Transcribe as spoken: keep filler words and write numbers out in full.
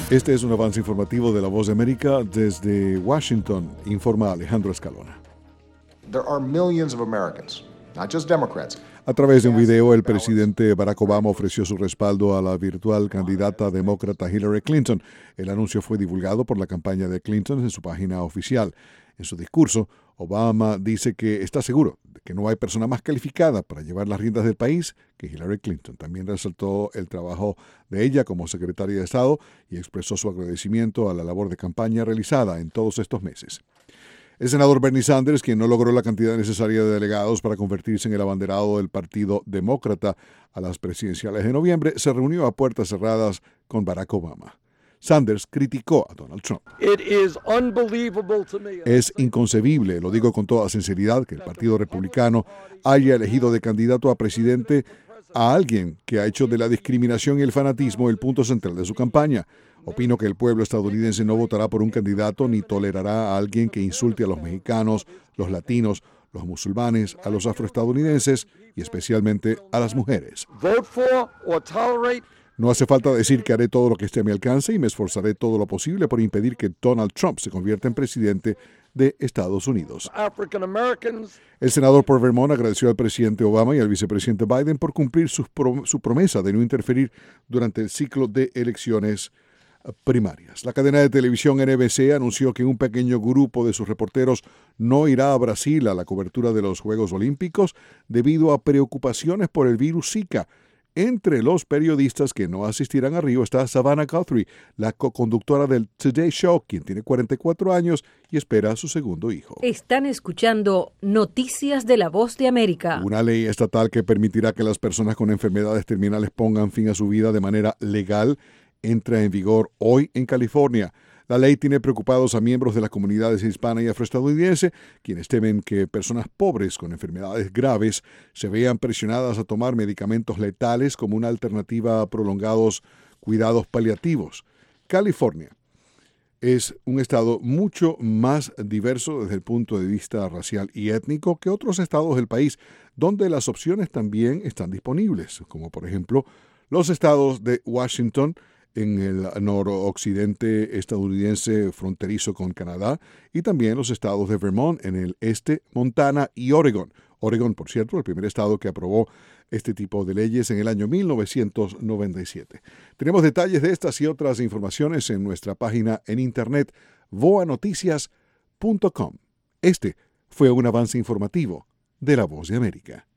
Este es un avance informativo de La Voz de América. Desde Washington, informa Alejandro Escalona. There are millions of Americans, not just Democrats. A través de un video, el presidente Barack Obama ofreció su respaldo a la virtual candidata demócrata Hillary Clinton. El anuncio fue divulgado por la campaña de Clinton en su página oficial. En su discurso, Obama dice que está seguro de que no hay persona más calificada para llevar las riendas del país que Hillary Clinton. También resaltó el trabajo de ella como secretaria de Estado y expresó su agradecimiento a la labor de campaña realizada en todos estos meses. El senador Bernie Sanders, quien no logró la cantidad necesaria de delegados para convertirse en el abanderado del Partido Demócrata a las presidenciales de noviembre, se reunió a puertas cerradas con Barack Obama. Sanders criticó a Donald Trump. Es inconcebible, lo digo con toda sinceridad, que el Partido Republicano haya elegido de candidato a presidente a alguien que ha hecho de la discriminación y el fanatismo el punto central de su campaña. Opino que el pueblo estadounidense no votará por un candidato ni tolerará a alguien que insulte a los mexicanos, los latinos, los musulmanes, a los afroestadounidenses y especialmente a las mujeres. No hace falta decir que haré todo lo que esté a mi alcance y me esforzaré todo lo posible por impedir que Donald Trump se convierta en presidente de Estados Unidos. El senador por Vermont agradeció al presidente Obama y al vicepresidente Biden por cumplir su, prom- su promesa de no interferir durante el ciclo de elecciones primarias. La cadena de televisión N B C anunció que un pequeño grupo de sus reporteros no irá a Brasil a la cobertura de los Juegos Olímpicos debido a preocupaciones por el virus Zika. Entre los periodistas que no asistirán a Río está Savannah Guthrie, la co-conductora del Today Show, quien tiene cuarenta y cuatro años y espera a su segundo hijo. Están escuchando Noticias de La Voz de América. Una ley estatal que permitirá que las personas con enfermedades terminales pongan fin a su vida de manera legal entra en vigor hoy en California. La ley tiene preocupados a miembros de las comunidades hispana y afroestadounidense, quienes temen que personas pobres con enfermedades graves se vean presionadas a tomar medicamentos letales como una alternativa a prolongados cuidados paliativos. California es un estado mucho más diverso desde el punto de vista racial y étnico que otros estados del país, donde las opciones también están disponibles, como por ejemplo los estados de Washington, en el noroccidente estadounidense fronterizo con Canadá, y también los estados de Vermont en el este, Montana y Oregon. Oregon, por cierto, el primer estado que aprobó este tipo de leyes en el año mil novecientos noventa y siete. Tenemos detalles de estas y otras informaciones en nuestra página en internet voa noticias punto com. Este fue un avance informativo de La Voz de América.